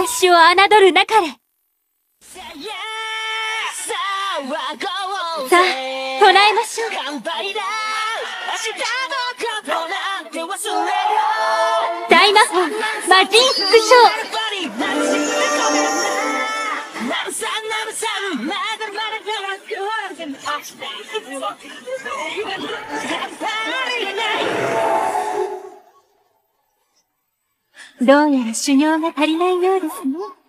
私を侮るなかれ。さあ、唱えましょう。大魔法、魔人副将。どうやら修行が足りないようですね。